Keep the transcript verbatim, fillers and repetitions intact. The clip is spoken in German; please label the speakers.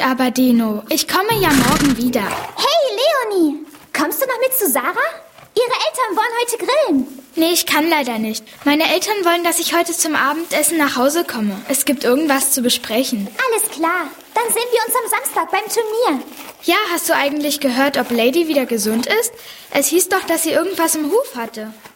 Speaker 1: aber, Dino. Ich komme ja morgen wieder.
Speaker 2: Hey, Leonie. Kommst du noch mit zu Sarah? Ihre Eltern wollen heute grillen.
Speaker 1: Nee, ich kann leider nicht. Meine Eltern wollen, dass ich heute zum Abendessen nach Hause komme. Es gibt irgendwas zu besprechen.
Speaker 2: Alles klar. Dann sehen wir uns am Samstag beim Turnier.
Speaker 1: Ja, hast du eigentlich gehört, ob Lady wieder gesund ist? Es hieß doch, dass sie irgendwas im Huf hatte.